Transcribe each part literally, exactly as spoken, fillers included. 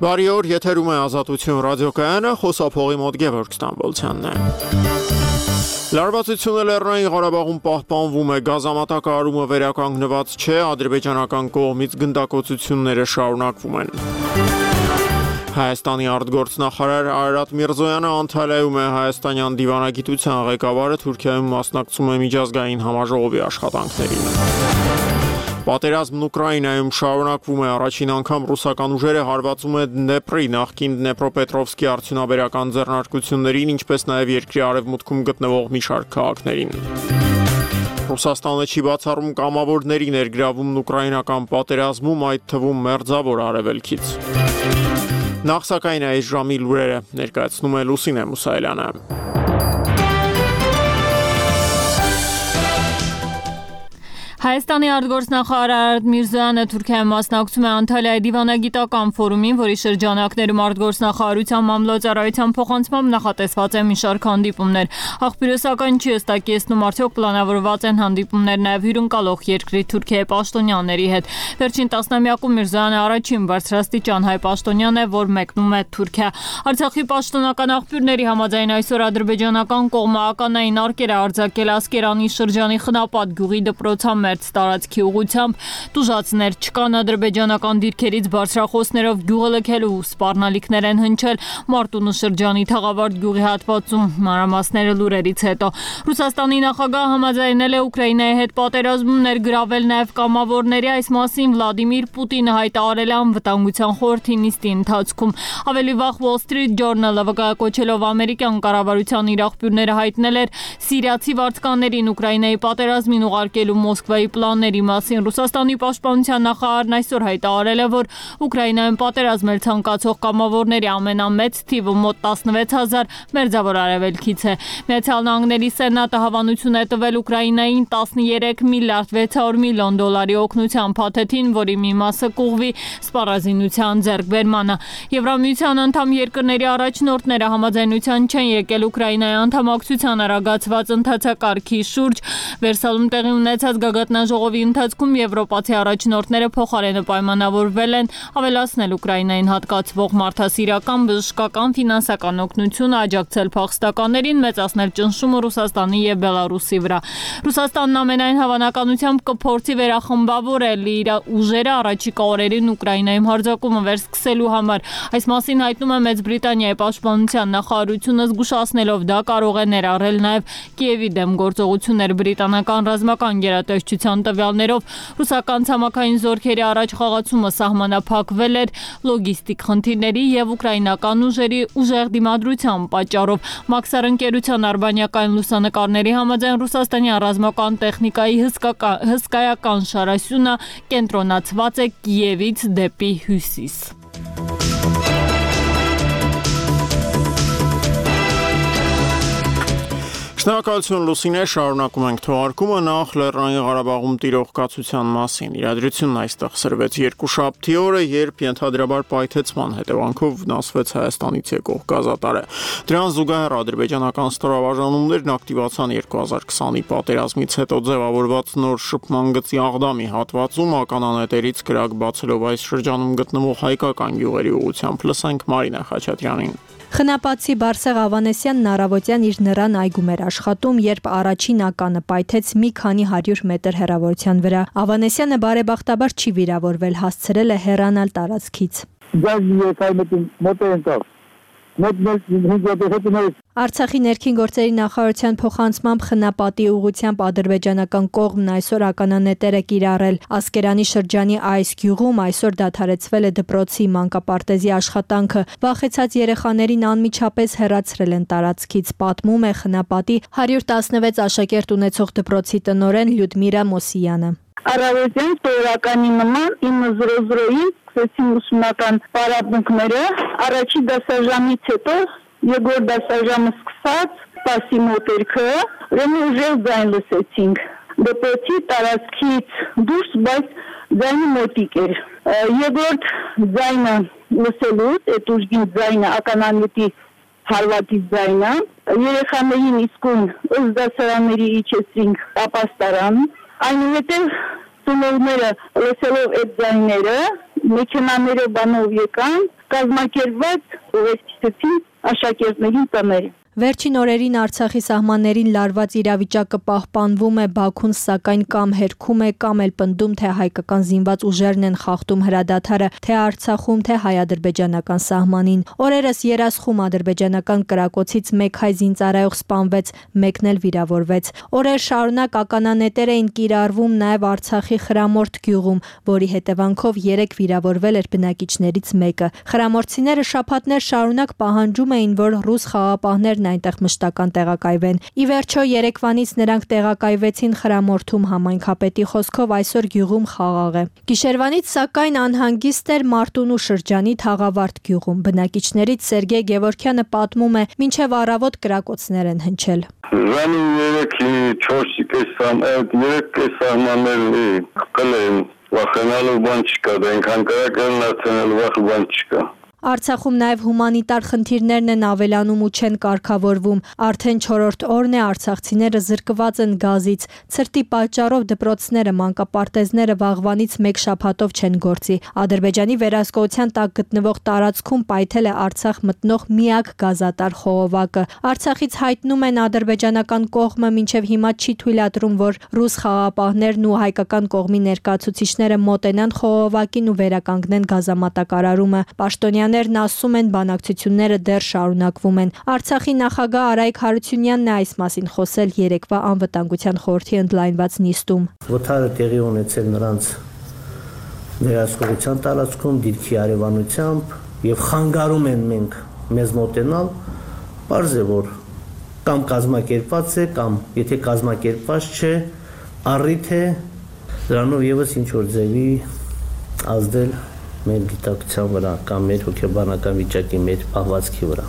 Բարի օր, եթերում է Ազատություն ռադիոկայանը, խոսափողի մոտ Գևորգ Ստամբոլցյանն է։ Լարվածությունը Լեռնային Ղարաբաղում պահպանվում է, գազամատակարարումը վերականգնված չէ, ադրբեջանական կողմից գնդակոծությունները շարունակվում են։ Հայաստանի արտգործնախարար Արարատ Միրզոյանը Անտալիայում է, հայաստանյան դիվանագիտության ղեկավարը Թուրքիայում մասնակցում է միջազգային համաժողովի աշխատանքներին։ Պատերազմն Ուկրաինայում շարունակվում է, առաջին անգամ ռուսական ուժերը հարվածում է Դնեպրի, նախկին Դնեպրոպետրովսկի արդյունաբերական ձեռնարկություններին, ինչպես նաև երկրի արևմուտքում գտնվող մի շարք քաղաքներին։ Ռուսաստանը չի բացառում կամավորների ներգրավումն ուկրաինական պատերազմում, այդ թվում մերձավոր արևելքից։ Նախ սակայն այս ժամի լուրերը ներկայացնում է Լուսինե Մուսայելյանը։ Հայաստանի արտգործնախարար Արարատ Միրզոյանը Թուրքիայում մասնակցում է Անտալիայի դիվանագիտական ֆորումին, որի շրջանակներում արտգործնախարարության մամլոյցարայության փոխանցմամբ նախատեսված է մի շարք հանդիպումներ։ Աղբյուրը սակայն չի հստակեցնում, արդյոք պլանավորված են հանդիպումներ նաև հյուրընկալող երկրի Թուրքիայի պաշտոնյաների հետ։ Վերջին տասնամյակում Միրզոյանը առաջին բարձրաստիճան հայ պաշտոնյան է, որ մեկնում է Թուրքիա։ Արցախի պաշտոնական աղբյուրների համաձայն այսօր ադրբեջանական կողմը ականային արկեր է արձակել Ասկերանի շրջանի Խնապատ գյուղի դպրոցամերձ տարածքի ուղղությամբ, տուժածներ չկան, ադրբեջանական դիրքերից բարձրախոսներով գյուղը լքելու սպառնալիքներ են հնչել Մարտունու շրջանի Թաղավարտ գյուղի հատվածում, մանրամասները լուրերից հետո։ Ռուսաստանի նախագահը համաձայնել է Ուկրաինայի հետ պատերազմում ներգրավել նաև կամավորների, այս մասին Վլադիմիր Պուտինը հայտարարել է անվտանգության խորհրդի նիստի ընթացքում։ Ավելի վաղ Wall Street Journal-ը վկայակոչելով ամերիկյան կառավարության իր աղբյուրները հայտնել էր սիրիացի վարձկաններին Ուկրաինայի պատերազմին ուղարկելու Մոսկվայի պլանների մասին։ Ռուսաստանի պաշտպանության նախարարն այսօր հայտարարել է, որ Ուկրաինայում պատերազմել ցանկացող կամավորների ամենամեծ թիվը մոտ տասնվեց հազար մերձավոր արևելքից է։ Միացյալ Նահանգների Սենատը հավանություն է տվել Ուկրաինային տասներեք միլիարդ վեց հարյուր միլիոն դոլարի օգնության փաթեթին, որի մի մասը կուղղվի սպառազինության ձեռքբերմանը։ Եվրամիության անդամ երկրների առաջնորդները համաձայնության չեն եկել Ուկրաինայի անդամակցության արագացված ընթացակարգի շուրջ։ Վերսալում տեղի ունեցած գագաթնաժողովի ընթացքում եվրոպացի առաջնորդները փոխարենը պայմանավորվել են ավելացնել Ուկրաինային հատկացվող մարդասիրական, բժշկական, ֆինանսական օգնությունը, աջակցել փախստականներին, մեծացնել ճնշումը Ռուսաստանի եւ Բելարուսի վրա։ Ռուսաստանն ամենայն հավանականությամբ կփորձի վերախմբավորել իր ուժերը առաջիկա օրերին Ուկրաինայում հարձակումը վերսկսելու համար։ Այս մասին հայտնում է Մեծ Բրիտանիայի պաշտպանության նախարարությունը, զգուշացնելով դա կարող է ներառել նաեւ Կիևի դեմ գործողություններ։ Բրիտանական ռազմական գերատեսչության տվյալներով ռուսական ցամաքային զորքերի առաջ խաղացումը սահմանափակվել էր լոգիստիկ խնդիրների եւ ուկրաինական ուժերի ուժեղ դիմադրության պատճառով։ Մաքսար ընկերության արբանյակային լուսանկարների համաձայն Ռուսաստանի ռազմական տեխնիկայի հսկայական շարասյունը կենտրոնացված է Կիևից դեպի հյուսիս։ Շնորհակալություն Լուսինե, շարունակում ենք թողարկումը, նախ Լեռնային Ղարաբաղում տիրող կացության մասին։ Իրադրությունն այստեղ սրվեց երկուշաբթի օրը, երբ ենթադրաբար պայթեցման հետևանքով վնասվեց Հայաստանից եկող գազատարը։ Դրան զուգահեռ ադրբեջանական ստորաբաժանումներն ակտիվացան երկու հազար քսանի պատերազմից հետո ձևավորված նոր շփման գծի Աղդամի հատվածում, ականանետերից կրակ բացելով այս շրջանում գտնվող հայկական գյուղերի ուղղությամբ։ Լսենք Մարինա Խաչատրյանին։ Խնապատցի Բարսեղ Ավանեսյանն առավոտյան իր նռան այգում էր աշխատում, երբ առաջին ականը պայթեց մի քանի հարյուր մետր հեռավորության վրա։ Ավանեսյանը բարեբախտաբար չի վիրավորվել, հասցրել է հեռանալ տարածքից։ Արցախի ներքին գործերի նախարարության փոխանցմամբ Խնապատի ուղղությամբ ադրբեջանական կողմն այսօր ականանետեր է կիրառել։ Ասկերանի շրջանի այս գյուղում այսօր դադարեցվել է դպրոցի մանկապարտեզի աշխատանքը։ Վախեցած երեխաներին անմիջապես հեռացրել են տարածքից, պատմում է Խնապատի հարյուր տասնվեց աշակերտ ունեցող դպրոցի տնօրեն Լյուդմիրա Մոսիյանը։ Առավոտյան սովորականի նման ինը զրո զրոյին սկսեցին ուսումնական պարապմունքները, առաջի դասաժամից հետո երկրորդ դասաժամը սկսած սպասի մոտերքը, ուրեմն ուժեղ ձայն լսեցինք։ Դպրոցի տարածքից դուրս, բայց ձայնը մոտիկ էր։ Երկրորդ ձայնը լսելուց, այդ ուժգին ձայնը ականանետի հարվածի ձայնը, երեխաներին իսկույն ըստ դասարանների իջեցրինք ապաստարան, այնուհետև ծնողները լսելով այդ ձայները մեքենաներով բանով եկան, կազմակերպված ուղեկցեցին աշակերտներին տները։ Վերջին օրերին Արցախի սահմաններին լարված իրավիճակը պահպանվում է, Բաքուն սակայն կամ հերքում է, կամ էլ պնդում, թե հայկական զինված ուժերն են խախտում հրադադարը, թե Արցախում, թե հայ-ադրբեջանական սահմանին։ Օրերս Երասխում ադրբեջանական կրակոցից մեկ հայ զինծառայող սպանվեց, մեկն էլ վիրավորվեց։ Օրեր շարունակ ականանետեր էին կիրառվում նաև Արցախի Խրամորդ գյուղում, որի հետևանքով երեք վիրավորվել էր բնակիչներից մեկը։ Խրամորդցիները շաբաթներ շարունակ պահանջում էին, որ ռուս խաղապահներ այնտեղ մշտական տեղակայվեն։ Ի վերջո երեկվանից նրանք տեղակայվեցին Խրամորդում, համայնքապետի խոսքով այսօր գյուղում խաղաղ է։ Գիշերվանից սակայն անհանգիստ էր Մարտունու շրջանի Թաղավարտ գյուղում։ Բնակիչներից Սերգեյ Գևորքյանը պատմում է, մինչև առավոտ կրակոցներ են հնչել։ Ժամը երեքի չորսի կեսան, երեք կեսանաներ կլեն, վախենալու բան չկա, այնքան կրակն արդեն վախ բան չկա։ Արցախում նաև հումանիտար խնդիրներն են ավելանում ու չեն կարգավորվում։ Արդեն չորրորդ օրն է արցախցիները զրկված են գազից։ Ցրտի պատճառով դպրոցները, մանկապարտեզները վաղվանից մեկ շաբաթով չեն գործի։ Ադրբեջանի վերահսկողության տակ գտնվող տարածքում պայթել է Արցախ մտնող միակ գազատար խողովակը։ Արցախից հայտնում են ադրբեջանական կողմը մինչև հիմա չի թույլատրում, որ ռուս խաղապահներն ու հայկական կողմի ներկայացուցիչները մոտենան խողովակին ու վերականգնեն գազամատակարարումը։ Պաշտոնյան Ներն ասում են, բանակցությունները դեռ շարունակվում են։ Արցախի նախագահ Արայք Հարությունյանն է այս մասին խոսել երեկվա անվտանգության խորհրդի ընդլայնված նիստում։ Վթարը տեղի ունեցել նրանց վերահսկողության տարածքում դիրքի արևանությամբ եւ խանգարում են մենք մեզ մոտենալ, պարզ է, որ կամ կազմակերպված է, կամ եթե կազմակերպված չէ, առիթ է դրանով եւս ինչ որ ձևի ազդել մեր գիտակցության վրա կամ մեր հոգեբանական վիճակի, մեր պահվածքի վրա։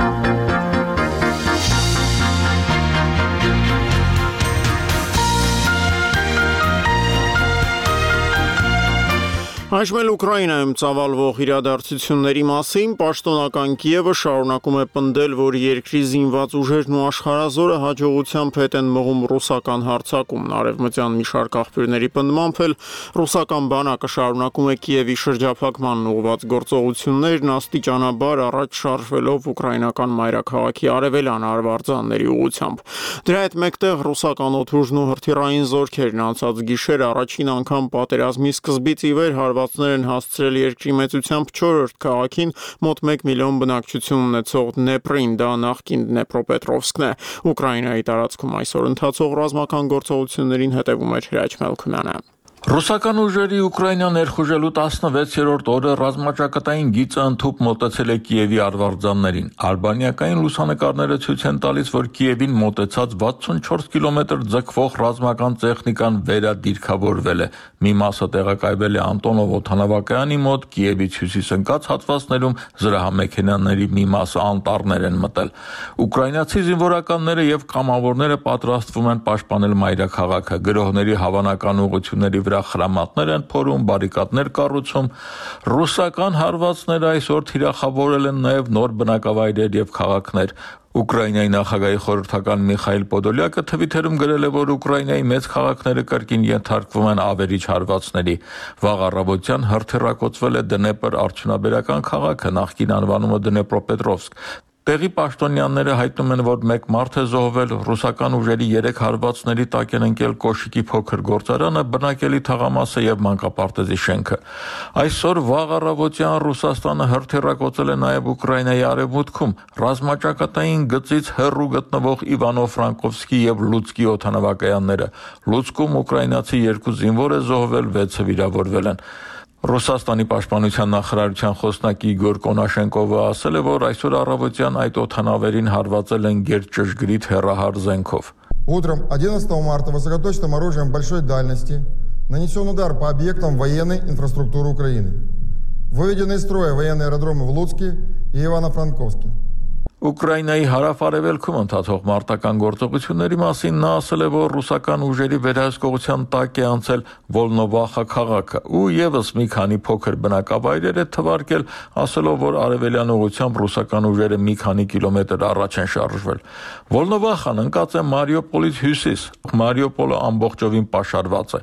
Այժմ Ուկրաինայում ծավալվող իրադարձությունների մասին պաշտոնական Կիևը շարունակում է պնդել, որ երկրի զինված ուժերն ու աշխարհազորը հաջողությամբ հետ են մղում ռուսական հարձակումն։ Արևմտյան մի շարք աղբյուրների պնդմամբ էլ ռուսական բանակը շարունակում է Կիևի շրջափակմանն ուղղված գործողություններն աստիճանաբար առաջ շարժվելով ուկրաինական մայրաքաղաքի արևելյան արվարձանների ուղղությամբ։ Դրա հետ մեկտեղ ռուսական օդուժն ու հրթիռային զորքերն անցած գիշեր առաջին անգամ պատերազմի սկզբից ի վեր հարված են հասցրել երկրի մեծությամբ չորրորդ քաղաքին մոտ մեկ միլիոն բնակչություն ունեցող Դնեպրին, դա նախկին Դնեպրոպետրովսկն է։ Ուկրաինայի տարածքում այսօր ընթացող ռազմական գործողություններին հետևում է Հրաչ Մելքումյանը։ Ռուսական ուժերի Ուկրաինա ներխուժելու տասնվեցերորդ օրը ռազմաճակատային գիծը ընդհուպ մոտեցել է Կիևի արվարձաններին։ Ալբանիական լուսանկարները ցույց են տալիս, որ Կիևին մոտեցած վաթսունչորս կիլոմետր ձգվող ռազմական տեխնիկան վերադիրքավորվել է։ Մի մասը տեղակայվել է Անտոնով օդանավակայանի մոտ, Կիևից հյուսիս ընկած հատվածներում զրահամեքենաների մի մասը անտառներ են մտել։ Ուկրաինացի զինվորականները եւ կամավորները պատրաստվում են պաշտպանել մայրաքաղաքը։ Գրոհների հավանական ուղղությունների խրամատներ են փորում, բարիկադներ կառուցում։ Ռուսական հարվածները այսօր թիրախավորել են նաև նոր բնակավայրեր եւ քաղաքներ։ Ուկրաինայի նախագահի խորհրդական Միխայիլ Պոդոլյակը Թվիթերում գրել է, որ Ուկրաինայի մեծ քաղաքները կրկին ենթարկվում են ավերիչ հարվածների։ Վաղ առավոտյան հրթիռակոծվել է Դնեպր արդյունաբերական քաղաքը, նախկին անվանումը Դնեպրոպետրովսկ։ Տեղի պաշտոնյաները հայտնում են, որ մեկ մարդ է զոհվել, ռուսական ուժերի երեք հարվածների տակ են ընկել Կոշիկի փոքր գործարանը, բնակելի թաղամասը եւ մանկապարտեզի շենքը։ Այսօր վաղ առավոտյան Ռուսաստանը հրթիռակոծել է նաեւ Ուկրաինայի արևմուտքում ռազմաճակատային գծից հեռու գտնվող Իվանո-Ֆրանկովսկի եւ Լուցկի օդանավակայանները։ Լուցկում ուկրաինացի երկու զինվոր է զոհվել, վեցը վիրավորվել են։ Ռուսաստանի պաշտպանության նախարարության խոսնակ Իգոր Կոնաշենկովը ասել է, որ այսօր առավոտյան այդ օդանավերին հարվածել են գերճշգրիտ հեռահար զենքով։ Утром одиннадцатого марта высокоточным оружием большой дальности нанесен удар по объектам военной инфраструктуры Украины. Выведены из строя военные аэродромы в Луцке и Ивано-Франковске. Ուկրաինայի հարավ-արևելքում ընթացող մարտական գործողությունների մասին նա ասել է, որ ռուսական ուժերի վերահսկողության տակ է անցել Վոլնովախա քաղաքը ու եւս մի քանի փոքր բնակավայրեր է թվարկել, ասելով, որ արևելյան ուղղությամբ ռուսական ուժերը մի քանի կիլոմետր առաջ են շարժվել։ Վոլնովախան ընկած է Մարիուպոլից հյուսիս, Մարիուպոլը ամբողջովին պաշարված է։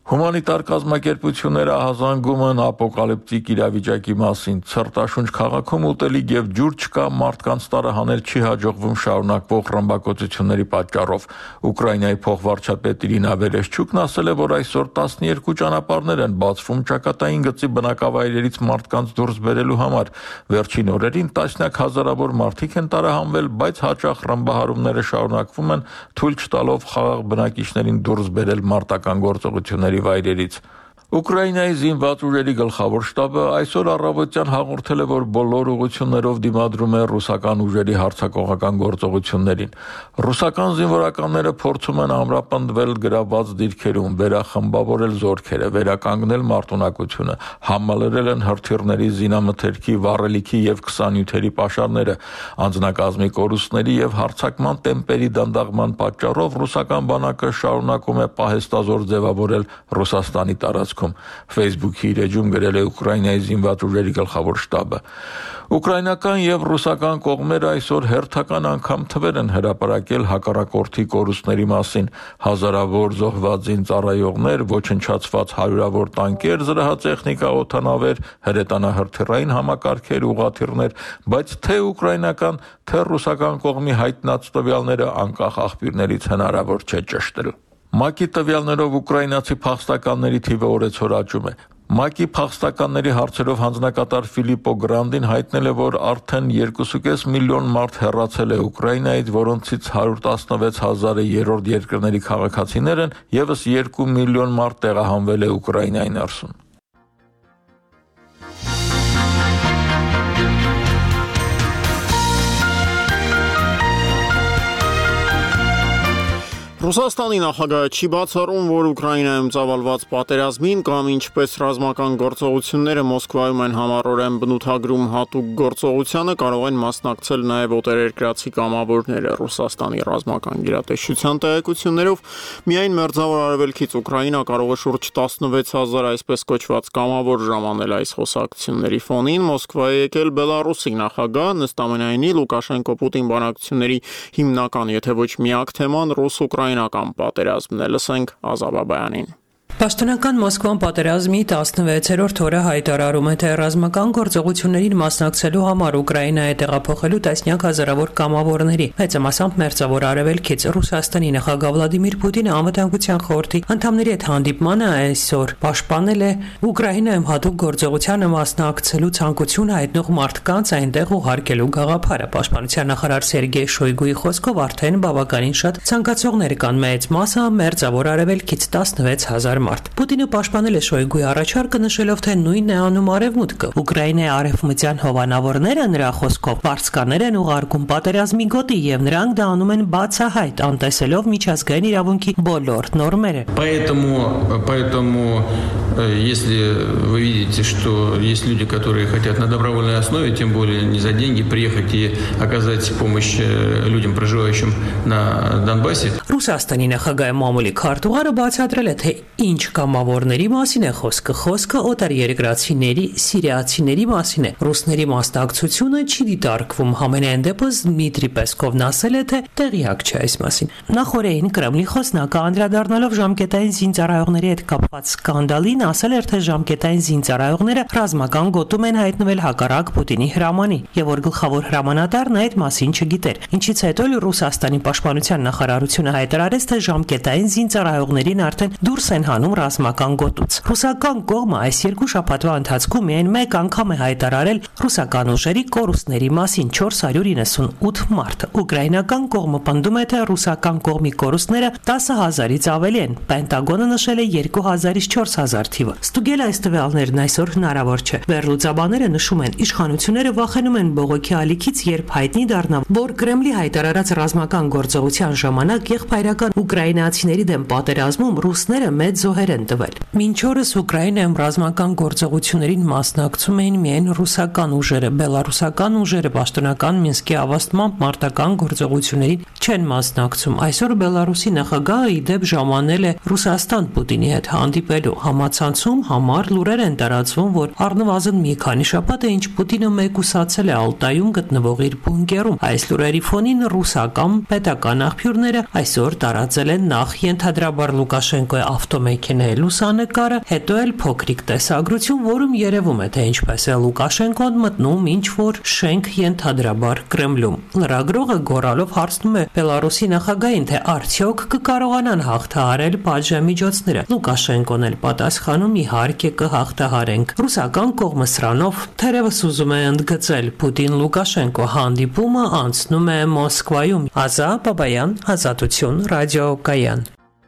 Հումանիտար կազմակերպությունները ահազանգում են ապոկալիպտիկ իրավիճակի մասին։ Ցրտաշունչ քաղաքում ուտելիք եւ ջուր չկա, մարդկանց տարահանել չի հաջողվում շարունակվող ռմբակոծությունների պատճառով։ Ուկրաինայի փոխվարչապետ Իրինա Վերեշչուկն ասել է, որ այսօր տասներկու ճանապարհներ են բացվում ճակատային գծի բնակավայրերից մարդկանց դուրս բերելու համար։ Վերջին օրերին տասնյակ հազարավոր մարդիկ են տարահանվել, բայց հաճախ ռմբահարումները շարունակվում են, թույլ չտալով խաղաղ բնակիչներին դուրս բերել մարտական գործողությունների վայրերից։ Ուկրաինայի զինված ուժերի գլխավոր շտաբը այսօր առավոտյան հաղորդել է, որ բոլոր ուղղություններով դիմադրում է ռուսական ուժերի հարձակողական գործողություններին։ Ռուսական զինվորականները փորձում են ամրապնդվել գրաված դիրքերում, վերախմբավորել զորքերը, վերականգնել մարտունակությունը, համալրել են հրթիռների, զինամթերքի, վառելիքի եւ քսանյութերի պաշարները։ Անձնակազմի կորուստների եւ հարձակման տեմպերի դանդաղման պատճառով ռուսական բանակը շարունակում է պահեստազոր ձևավորել Ռուսաստանի տարածքում։ Facebook-ի իր էջում գրել է Ուկրաինայի զինված ուժերի գլխավոր շտաբը։ Ուկրաինական եւ ռուսական կողմերը այսօր հերթական անգամ թվեր են հրապարակել հակառակորդի կորուստների մասին։ Հազարավոր զոհված զինծառայողներ, ոչնչացված հարյուրավոր տանկեր, զրահատեխնիկա, օդանավեր, հրետանահրթիռային համակարգեր, ուղղաթիռներ, բայց թե ուկրաինական, թե ռուսական կողմի հայտնած տվյալները անկախ աղբյուրներից հնարավոր չէ ճշտել։ ՄԱԿ-ի տվյալներով ուկրաինացի փախստականների թիվը օրեցօր աճում է։ ՄԱԿ-ի փախստականների հարցերով հանձնակատար Ֆիլիպպո Գրանդին հայտնել է, որ արդեն երկուսուկես միլիոն մարդ հեռացել է Ուկրաինայից, որոնցից հարյուր տասնվեց հազարը երրորդ երկրների քաղաքացիներ են, ևս երկու միլիոն մարդ տեղահանվել է Ուկրաինայի ներսում։ Ռուսաստանի նախագահը չի բացառում, որ Ուկրաինայում ծավալված պատերազմին կամ ինչպես ռազմական գործողությունները Մոսկվայում են համառորեն բնութագրում հատուկ գործողությանը կարող են մասնակցել նաև օտարերկրացի կամավորները։ Ռուսաստանի ռազմական գերատեսչության տեղեկություններով միայն Մերձավոր Արևելքից Ուկրաինա կարող է շուրջ տասնվեց հազար այսպես կոչված կամավոր ժամանել այս խոսակցությունների ֆոնին։ Մոսկվա է եկել Բելարուսի նախագահ, նստամենայնի Լուկաշենկո-Պուտին բանակցությունների հիմնական, եթե ոչ միակ թեման ռուս-ուկրաինական պատերազմն է։ Լսենք Ազա Բաբայանին։ Պաշտոնական Մոսկվան պատերազմի տասնվեցերորդ օրը հայտարարում է, թե ռազմական գործողություններին մասնակցելու համար Ուկրաինա է տեղափոխելու տասնյակ հազարավոր կամավորների, մեծամասամբ Մերձավոր Արևելքից։ Ռուսաստանի նախագահ Վլադիմիր Պուտինը անվտանգության խորհրդի անդամների հետ հանդիպմանը այսօր պաշտպանել է Ուկրաինայում հատուկ գործողությանը մասնակցելու ցանկություն հայտնող մարդկանց այնտեղ ուղարկելու գաղափարը։ Պաշտպանության նախարար Սերգեյ Շոյգուի խոսքով արդեն բավականին շատ ցանկացողներ կան, մեծ մասը Մերձավոր Արևելքից տասնվեց հազար մարդ։ Պուտինը պաշտպանել է Շոյգուի առաջարկը, նշելով, թե նույնն է անում Արևմուտքը։ Ուկրաինայի արևմտյան հովանավորները նրա խոսքով վարձկաներ են ուղարկում պատերազմի գոտի եւ նրանք դա անում են բացահայտ, անտեսելով միջազգային իրավունքի բոլոր նորմերը։ Поэтому, поэтому, если вы видите, что есть люди, которые хотят на добровольной основе, тем более не за деньги, приехать и оказать помощь людям, проживающим на Донбассе. Ռուսաստանի նախագահ Մամուլի քարտուղարը բացատրել է, թե ինչ կամավորների մասին է խոսքը։ Խոսքը օտարերկրացիների, սիրիացիների մասին է։ Ռուսների մասնակցությունը չի դիտարկվում։ Համենայն դեպս Դմիտրի Պեսկովն ասել է, թե տեղյակ չէ այս մասին։ Նախորդին Կրեմլի խոսնակը անդրադառնալով ժամկետային զինծառայողների հետ կապված սկանդալին ասել էր, թե ժամկետային զինծառայողները ռազմական գոտում են հայտնվել հակառակ Պուտինի հրամանի, եւ որ գլխավոր հրամանատարն այդ մասին չգիտեր։ Ինչից հետո Ռուսաստանի պաշտպանության նախարարությունը հայտարարեց, թե ժամկետային զինծառայողներին արդեն դուրս են հանում ռազմական գոտուց։ Ռուսական կողմը այս երկու շաբաթվա ընթացքում միայն մեկ անգամ է հայտարարել ռուսական ուժերի կորուստների մասին՝ չորս հարյուր իննսունութ մարդ։ Ուկրաինական կողմը պնդում է, թե ռուսական կողմի կորուստները տասը հազարից ավելի են։ Պենտագոնը նշել է երկու հազարից չորս հազար թիվը։ Ստուգել այս տվյալներն այսօր հնարավոր չէ։ Վերլուծաբանները նշում են, իշխանությունները վախենում են բողոքի ալիքից, երբ հայտնի դառնա, որ Կրեմլի հայտարարած ռազմական գործողության ժամանակ եղբայրական ուկրաինացիների դեմ պատերազմում ռուսները մեծ զոհեր են տվել։ Մինչ օրս Ուկրաինայում ռազմական գործողություններին մասնակցում էին միայն ռուսական ուժերը, բելարուսական ուժերը պաշտոնական Մինսկի ավաստմամբ մարտական գործողություններին չեն մասնակցում։ Այսօր Բելարուսի նախագահը ի դեպ ժամանել է Ռուսաստան Պուտինի հետ հանդիպելու։ Համացանցում համառ լուրեր են տարածվում, որ առնվազն մի քանի շաբաթ է ինչ Պուտինը մեկուսացել է Ալտայում գտնվող իր բունկերում։ Այս լուրերի ֆոնին ռուսական պետական աղբյուրները այսօր տարածել են նախ ենթադրաբար Լուկաշենկոյի ավտոմեքենա Նախքին է լուսանկարը, հետո էլ փոքրիկ տեսագրություն, որում երևում է, թե ինչպես է Լուկաշենկոն մտնում ինչ-որ շենք ենթադրաբար Կրեմլում։ Լրագրողը գոռալով հարցնում է Բելարուսի նախագահին, թե արդյոք կկարողանան հաղթահարել պատժամիջոցները։ Լուկաշենկոն էլ պատասխանում՝ իհարկե կհաղթահարենք։ Ռուսական կողմը սրանով թերևս ուզում է ընդգծել Պուտին-Լուկաշենկո հանդիպումը անցնում է Մոսկվայում։ Ազա Բաբայան, Ազատություն, Ռադիո Կայան։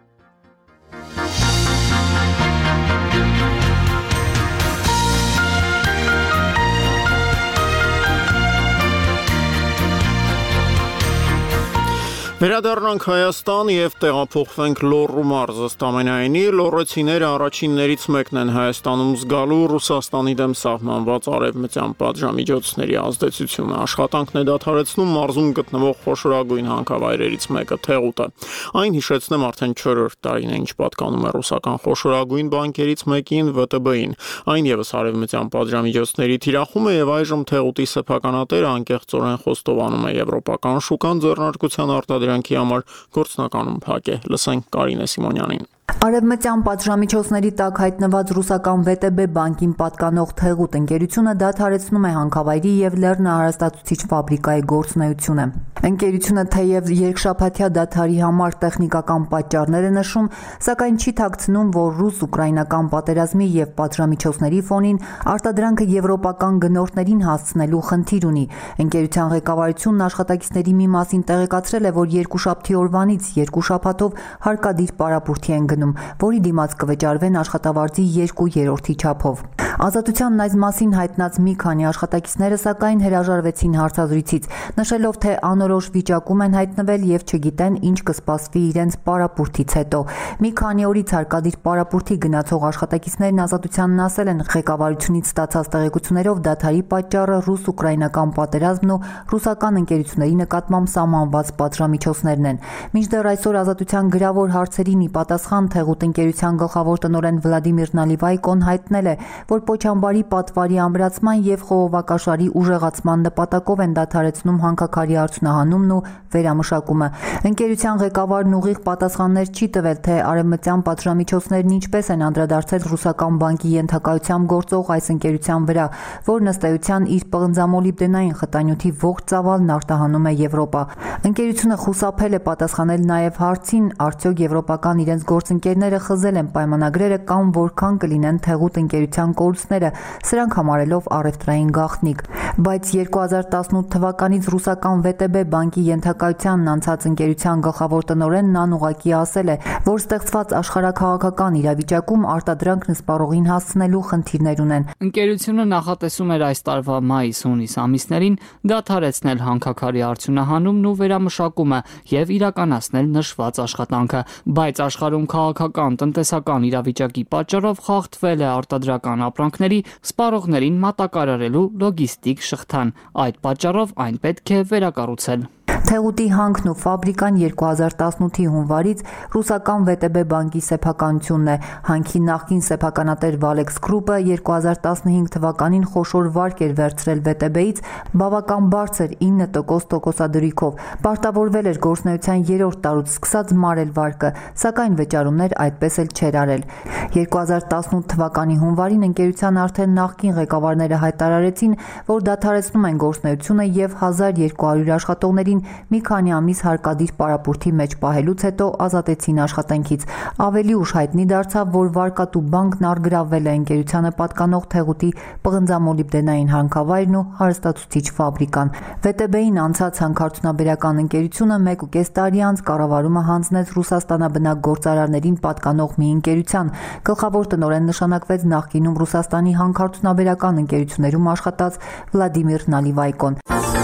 Վերադառնանք Հայաստան եւ տեղափոխվենք Լոռու մարզ։ Ըստ ամենայնի, լոռեցիները առաջիններից մեկն են Հայաստանում զգալու Ռուսաստանի դեմ սահմանված արևմտյան պատժամիջոցների ազդեցությունը։ Աշխատանքն է դադարեցնում մարզում գտնվող խոշորագույն հանքավայրերից մեկը Թեղուտը։ Այն, հիշեցնեմ, արդեն չորրորդ տարին է, ինչ պատկանում է ռուսական խոշորագույն բանկերից մեկին ՎՏԲ-ին։ Այն եւս արևմտյան պատժամիջոցների թիրախում է եւ այժմ Թեղուտի սեփականատերը անկեղծորեն խոստովանում է եվրոպական շուկան ձեռնարկության արտադրանքի համար գործնականում փակ է։ Լսենք Կարինե Սիմոնյանին։ Արևմտյան պատժամիջոցների տակ հայտնված ռուսական ՎՏԲ բանկին պատկանող Թեղուտ ընկերությունը դադարեցնում է հանքավայրի եւ լեռնահարստացուցիչ ֆաբրիկայի գործունեությունը։ Ընկերությունը թեև երկշաբաթյա դադարի համար տեխնիկական պատճառներ է նշում, սակայն չի թաքցնում, որ ռուս-ուկրաինական պատերազմի եւ պատժամիջոցների ֆոնին արտադրանքը եվրոպական գնորդներին հասցնելու խնդիր ունի։ Ընկերության ղեկավարությունն աշխատակիցների մի մասին տեղեկացրել է, որ երկուշաբթի օրվանից երկու շաբաթով հարկադիր պարապուրտի են գնում, որի դիմաց կվճարվեն աշխատավարձի երկու երրորդի չափով։ Ազատությանն այս մասին հայտնած մի քանի աշխատակիցները սակայն հրաժարվեցին հարցազրույցից, նշելով, թե անորոշ վիճակում են հայտնվել եւ չգիտեն ինչ կսպասվի իրենց պարապուրտից հետո։ Մի քանի օրից հարկադիր պարապուրտի գնացող աշխատակիցներն Ազատությանն ասել են, ղեկավարությունից ստացած տեղեկություններով դադարի պատճառը ռուս-ուկրաինական պատերազմն ու ռուսական ընկերությունների նկատմամբ սահմանված պատժամիջոցներն են։ Մինչդեռ այսօր Ազատության գրավոր հարցերին ի պատասխան Թեղուտ ընկերության գլխավոր տնօրեն Վլադիմիր Նալիվայկոն հայտնել է, որ Պոչամբարի պատվարի ամրացման եւ խողովակաշարի ուժեղացման նպատակով են դադարեցնում հանքաքարի արդյունահանումն ու վերամշակումը։ Ընկերության ղեկավարն ուղիղ պատասխաններ չի տվել, թե արևմտյան պատժամիջոցներն ինչպես են անդրադարձել ռուսական բանկի ենթակայությամբ գործող այս ընկերության վրա, որն ըստ էության իր պղնձամոլիբդենային խտանյութի ողջ ծավալն արտահանում է Եվրոպա։ Ընկերությունը խուսափել է պատասխանել նաեւ հարցին, արդյոք եվրոպական իրենց գործընկերները խզել են պայմանագրերը կամ որքան կլինեն Թեղուտ ընկերության կորուստները, սրանք համարելով առևտրային գաղտնիք։ Բայց երկու հազար տասնութ թվականից ռուսական ՎՏԲ բանկի ենթակայությանն անցած ընկերության գլխավոր տնօրենն անուղղակի ասել է, որ ստեղծված աշխարհաքաղաքական իրավիճակում արտադրանքն սպառողին հասցնելու խնդիրներ ունեն։ Ընկերությունը նախատեսում էր այս տարվա մայիս-հունիս ամիսներին դադարեցնել հանքաքարի արդյունահանումն ու վերամշակումը եւ իրականացնել նշված աշխատանքը, բայց աշխարհում քաղաքական, տնտեսական իրավիճակի պատճառով խախտվել է արտադրական ապրանքների սպառողներին մատակարարելու լոգիստիկ շղթան։ Այդ պատճառով այն պետք է վերակառուցել։ Թեղուտի հանքն ու ֆաբրիկան երկու հազար տասնութի հունվարից ռուսական ՎՏԲ բանկի սեփականությունն է։ Հանքի նախկին սեփականատեր Valex Group-ը երկու հազար տասնհինգ թվականին խոշոր վարկ էր վերցրել ՎՏԲ-ից բավական բարձր ինը տոկոս տոկոսադրույքով։ Պարտավորվել էր գործնեության երրորդ տարուց սկսած մարել վարկը, սակայն վճարումներ այդպես էլ չէր արել։ երկու հազար տասնութ թվականի հունվարին ընկերության արդեն նախկին ղեկավարները հայտարարեցին, որ դադարեցնում են գործնեությունը եւ հազար երկու հարյուր աշխատողներին մի քանի ամիս հարկադիր պարապուրտի մեջ պահելուց հետո ազատեցին աշխատանքից։ Ավելի ուշ հայտնի դարձավ, որ Վարկատու բանկն առգրավվել է ընկերությանը պատկանող Թեղուտի պղնձամոլիբդենային հանքավայրն ու հարստացուցիչ ֆաբրիկան։ ՎՏԲ-ին անցած հանքարդյունաբերական ընկերությունը մեկ ու կես տարի անց կառավարումը հանձնեց Ռուսաստանաբնակ գործարարներին պատկանող մի ընկերության։ Գլխավոր տնօրեն նշանակվեց նախկինում Ռուսաստանի հանքարդյունաբերական ընկերություններում աշխատած Վլադիմիր Նալիվայկոն։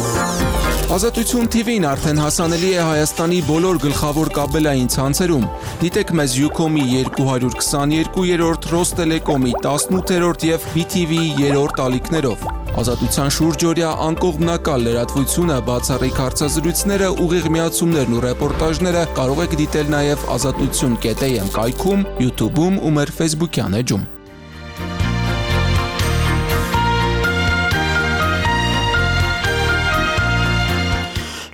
Ազատություն թիվին արդեն հասանելի է Հայաստանի բոլոր գլխավոր կաբելային ցանցերում։ Դիտեք մեզ Ucom-ի երկու հարյուր քսաներկու, Ռոստելեկոմի տասնութերորդ եւ բի թի վի-ի երրորդ ալիքներով։ Ազատության շուրջօրյա անկողմնակալ լրատվությունը, բացառիկ հարցազրույցները, ուղիղ միացումներն ու ռեպորտաժները կարող եք դիտել նաեւ ազատություն կետ էյ էմ կայքում, YouTube-ում ու մեր Facebook-յան էջում։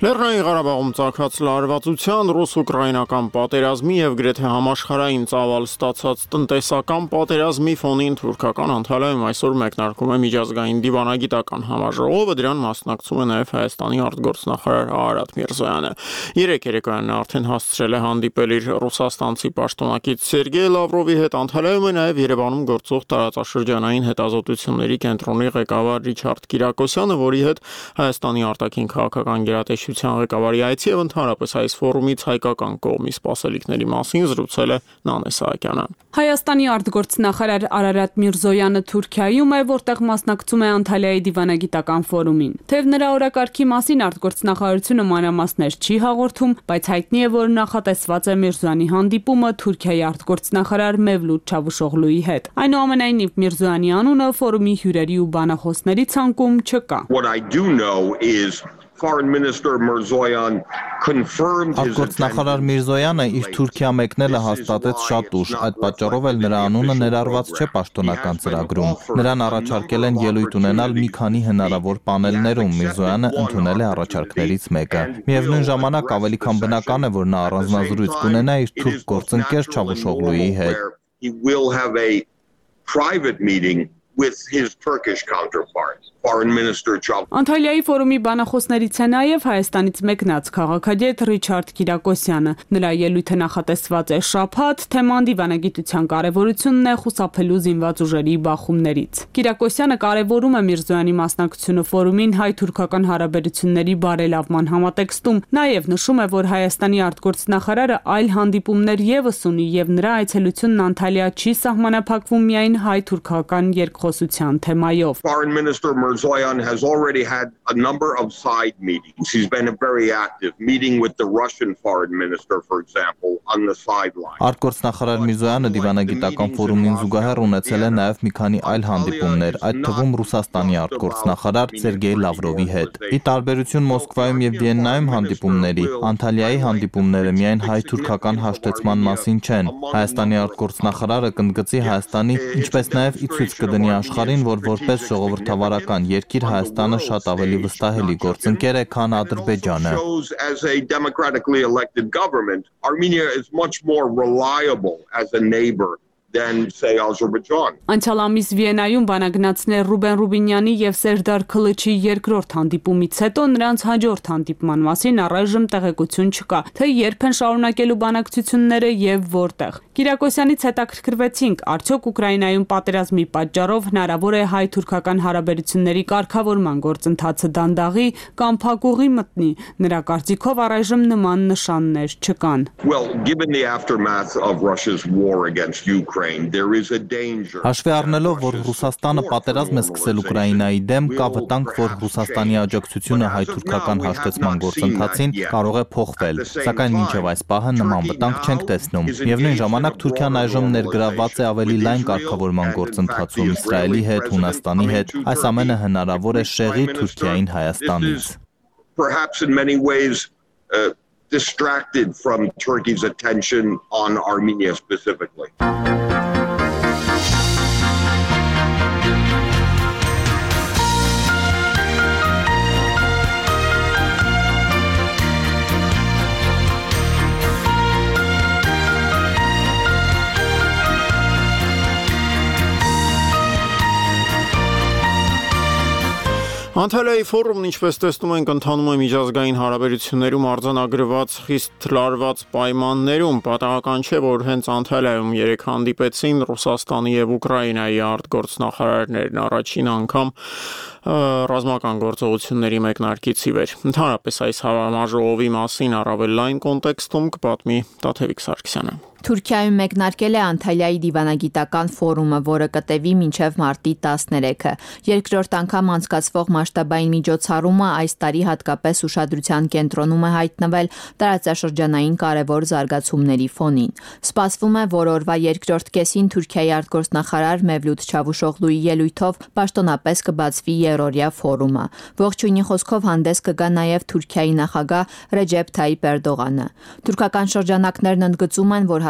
Լեռնային Ղարաբաղում ծագած լարվածության, ռուս-ուկրաինական պատերազմի եւ գրեթե համաշխարհային ծավալ ստացած տնտեսական պատերազմի ֆոնին թուրքական Անտալիայում այսօր մեկնարկում է միջազգային դիվանագիտական համաժողովը, դրան մասնակցում է նաեւ Հայաստանի արտգործնախարար Արարատ Միրզոյանը։ Երեք երեկոյան նա արդեն հասցրել է հանդիպել իր ռուսաստանցի պաշտոնակից Սերգեյ Լավրովի հետ, Անտալիայում է նաեւ Երևանում գործող տարածաշրջանային հետազոտությունների կենտրոնի ղեկավար Ռիչարդ Կիրակոսյանը, որի հետ Հայաստանի արտաքին քաղաքական գերատեսչության ղեկավարի այցի եւ ընդհանրապես այս ֆորումից հայկական կողմի սպասելիքների մասին զրուցել է Նանե Սահակյանը։ Հայաստանի արտգործնախարար Արարատ Միրզոյանը Թուրքիայում է, որտեղ մասնակցում է Անտալիայի դիվանագիտական ֆորումին։ Թեև նրա օրակարգի մասին արտգործնախարարությունը մանրամասներ չի հաղորդում, բայց հայտնի է, որ նախատեսված է Միրզոյանի հանդիպումը Թուրքիայի արտգործնախարար Մևլութ Չավուշօղլուի հետ։ Այնուամենայնիվ Միրզոյանի անունը ֆորումի հյուրերի ու բանախոսների ցանկում չկա։ What I do know is Foreign Minister Mirzoyan confirmed his Արտգործնախարար Միրզոյանը իր Թուրքիա մեկնելը հաստատեց շատ ուշ, այդ պատճառով էլ նրա անունը ներառված չէ պաշտոնական ծրագրում։ Նրան առաջարկել են ելույթ ունենալ մի քանի հնարավոր պանելներում, Միրզոյանը ընդունել է առաջարկներից մեկը։ Միևնույն ժամանակ ավելի քան բնական է, որ նա առանձնազրույց կունենա իր թուրք գործընկեր Չավուշօղլուի հետ։ He will have a private meeting with his Turkish counterpart, Foreign Minister Chav. Անտալիայի ֆորումի բանախոսներից է նաև Հայաստանից մեկնած քաղաքագետ Ռիչարդ Կիրակոսյանը։ Նրա ելույթը նախատեսված է շաբաթ, թեման դիվանագիտության կարևորությունն է խուսափելու զինված ուժերի բախումներից։ Կիրակոսյանը կարևորում է Միրզոյանի մասնակցությունը ֆորումին հայ-թուրքական հարաբերությունների բարելավման համատեքստում, նաև նշում է, որ Հայաստանի արտգործնախարարը այլ հանդիպումներ եւս ունի եւ նրա այցելությունն Անտալիա չի սահմանափակվում միայն հայ-թուրքական երկխոսության թեմայով։ Foreign Minister Mirzoyan has already had a number of side meetings. He's been very active, meeting with the Russian Foreign Minister, for example, on the sideline. Արտգործնախարար Միրզոյանը դիվանագիտական ֆորումին զուգահեռ ունեցել է նաև մի քանի այլ հանդիպումներ, այդ թվում Ռուսաստանի արտգործնախարար Սերգեյ Լավրովի հետ։ Ի տարբերություն Մոսկվայում եւ Վիեննայում հանդիպումների, Անտալիայի հանդիպումները միայն հայ-թուրքական հաշտեցման մասին չեն։ Հայաստանի արտգործնախարարը կընդգծի Հայաստանի, ինչպես նաև ի ցույց կդնի աշխարհին, որ որպես ժողովրդավարական երկիր Հայաստանը շատ ավելի վստահելի գործընկեր է, քան Ադրբեջանը։ As a democratically elected government, Armenia is much more reliable as a neighbor than say Azerbaijan. Անցյալ ամիս Վիեննայում բանագնացներ Ռուբեն Ռուբինյանի եւ Սերդար Քլիչի երկրորդ հանդիպումից հետո նրանց հաջորդ հանդիպման մասին առայժմ տեղեկություն չկա, թե երբ են շարունակելու բանակցությունները եւ որտեղ։ Կիրակոսյանից հետաքրքրվեցինք, արդյոք Ուկրաինայում պատերազմի պատճառով հնարավոր է հայ-թուրքական հարաբերությունների կարգավորման գործընթացը դանդաղի կամ փակուղի մտնի։ Նրա կարծիքով առայժմ նման նշաններ չկան։ Well, given the aftermath of Russia's war against Ukraine, there is a danger. Հաշվի առնելով, որ Ռուսաստանը պատերազմ է սկսել Ուկրաինայի դեմ, կա վտանգ, որ Ռուսաստանի աջակցությունը հայ-թուրքական հաշտեցման գործընթացին կարող է փոխվել, սակայն մինչև այս պահը նման վտանգ չենք տեսնում։ Միևնույն ժամանակ Թուրքիան այժմ ներգրավված է ավելի լայն կարգավորման գործընթացում Իսրայելի հետ, Հունաստանի հետ, այս ամենը հնարավոր է շեղի Թուրքիային Հայաստանից։ Perhaps in many ways uh, distracted from Turkey's attention on Armenia specifically. Անտալիայի ֆորումն, ինչպես տեսնում ենք, ընթանում է միջազգային հարաբերություններում արձանագրված խիստ լարված պայմաններում։ Պատահական չէ, որ հենց Անտալիայում երեք հանդիպեցին Ռուսաստանի եւ Ուկրաինայի արտգործնախարարներն առաջին անգամ ռազմական գործողությունների մեկնարկից ի վեր։ Ընդհանրապես այս համաժողովի մասին առավել լայն կոնտեքստում կպատմի Տաթևիկ Սարգսյանը։ Թուրքիայում մեկնարկել է Անտալիայի դիվանագիտական ֆորումը, որը կտևի մինչև մարտի տասներեքը։ Երկրորդ անգամ անցկացվող մասշտաբային միջոցառումը այս տարի հատկապես ուշադրության կենտրոնում է հայտնվել տարածաշրջանային կարևոր զարգացումների ֆոնին։ Սպասվում է, որ օրվա երկրորդ կեսին Թուրքիայի արտգործնախարար Մևլութ Չավուշօղլուի ելույթով պաշտոնապես կբացվի երրորդյա ֆորումը։ Ողջույնի խոսքով հանդես կգա նաև Թուրքիայի նախագահ Ռեջեփ Թայիփ Էրդողանը։ Թուրքական շրջանակներն ընդգծում են, որ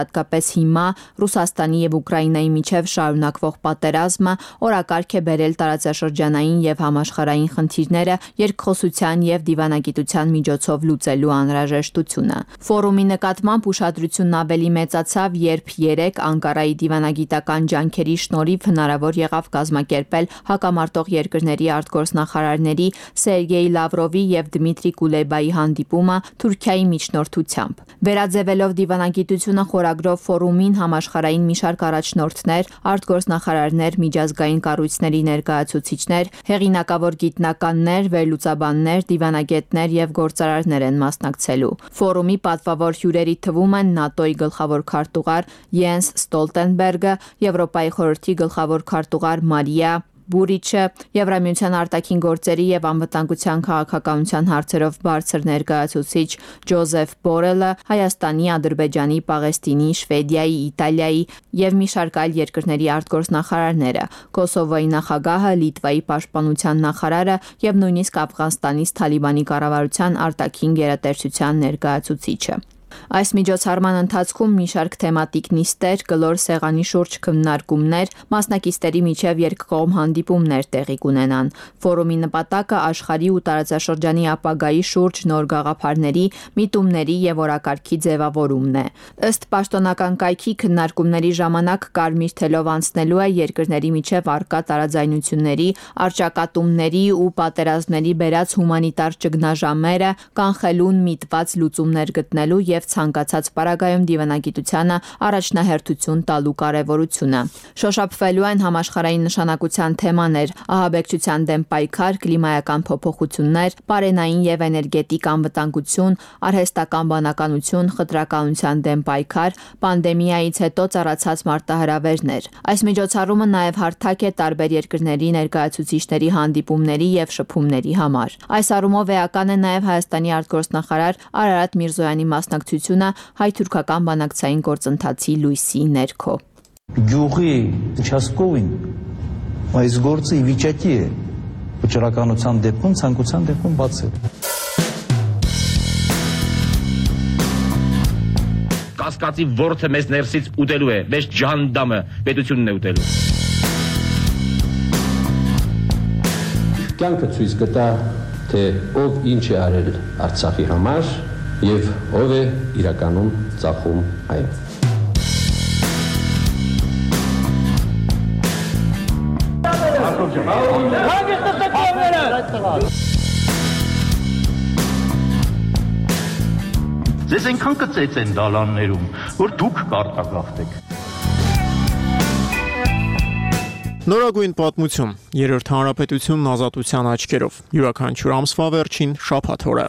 հատկապես հիմա Ռուսաստանի եւ Ուկրաինայի միջև շարունակվող պատերազմը օրակարգ է բերել տարածաշրջանային եւ համաշխարհային խնդիրները երկխոսության եւ դիվանագիտության միջոցով լուծելու անհրաժեշտությունը։ Ֆորումի նկատմամբ ուշադրությունն ավելի մեծացավ, երբ երեք Անկարայի դիվանագիտական ջանքերի շնորհիվ հնարավոր եղավ կազմակերպել հակամարտող երկրների արտգործնախարարների Սերգեյ Լավրովի եւ Դմիտրի Կուլեբայի հանդիպումը Թուրքիայի միջնորդությամբ։ Վերաձևելով դիվանագիտությունը խորագրով ֆորումին համաշխարհային մի շարք առաջնորդներ, արտգործնախարարներ, միջազգային կառույցների ներկայացուցիչներ, հեղինակավոր գիտնականներ, վերլուծաբաններ, դիվանագետներ եւ գործարարներ են մասնակցելու։ Ֆորումի պատվավոր հյուրերի թվում են ՆԱՏՕ-ի գլխավոր քարտուղար Յենս Ստոլտենբերգը, Եվրոպայի խորհրդի գլխավոր քարտուղար Մարիա Բուրիչը, Եվրամիության արտաքին գործերի եւ անվտանգության քաղաքականության հարցերով բարձր ներկայացուցիչ Ջոզեֆ Բորելը, Հայաստանի, Ադրբեջանի, Պաղեստինի, Շվեդիայի, Իտալիայի եւ մի շարք այլ երկրների արտգործնախարարները, Կոսովոյի նախագահը, Լիտվայի պաշտպանության նախարարը եւ նույնիսկ Աֆղանստանից Թալիբանի կառավարության արտաքին գերատեսչության ներկայացուցիչը։ Այս միջոցառման ընթացքում մի շարք թեմատիկ նիստեր, կլոր սեղանի շուրջ քննարկումներ, մասնակիցների միջև երկկողմ հանդիպումներ տեղի կունենան։ Ֆորումի նպատակը աշխարհի ու տարածաշրջանի ապագայի շուրջ նոր գաղափարների, միտումների եւ օրակարգի ձևավորումն է։ Ըստ պաշտոնական կայքի քննարկումների ժամանակ կարմիր թելով անցնելու է երկրների միջև առկա տարաձայնությունների, առճակատումների ու պատերազմների բերած հումանիտար ճգնաժամերը, կանխելուն միտված լուծումներ գտնելու եւ ցանկացած պարագայում դիվանագիտությանը առաջնահերթություն տալու կարևորությունը։ Շոշափվելու են համաշխարհային նշանակության թեմաներ՝ ահաբեկչության դեմ պայքար, կլիմայական փոփոխություններ, պարենային եւ էներգետիկ անվտանգություն, արհեստական բանականություն, խտրականության դեմ պայքար, պանդեմիայից հետո ծառացած մարտահրավերներ։ Այս միջոցառումը նաեւ հարթակ է տարբեր երկրների ներկայացուցիչների հանդիպումների եւ շփումների համար։ Այս առումով էական է նաեւ Հայաստանի արտգործնախարար Արարատ Միրզոյանի մասնակցությունը հայ-թուրքական բանակցային գործընթացի լույսի ներքո։ Գյուղի участковին այս գործը ի վիճակի է վճռականության դեպքում, ցանկության դեպքում բացել։ Կասկածի ворթը մեզ ներսից ուտելու է, մեզ ջանդամը պետությունն է ուտելու։ Կյանքը ցույց կտա, թե ով ինչ է արել Արցախի համար եւ ով է իրականում ծախում այն։ Ձեզ այնքան կծեց են դալաններում, որ դուք կարտագաղթեք։ Նորագույն պատմություն, երրորդ հանրապետությունն ազատության աչքերով, յուրաքանչյուր ամսվա վերջին շաբաթ օրը։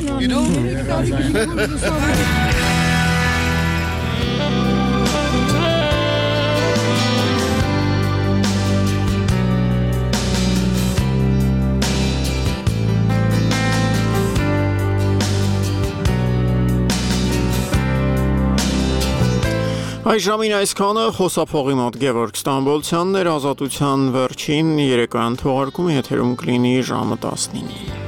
Այս ժամին այսքանը, խոսափողի մոտ Գևորգ Ստամբոլցյանն էր, ազատության վերջին երեկոյան թողարկումը եթերում կլինի ժամը տասնինին։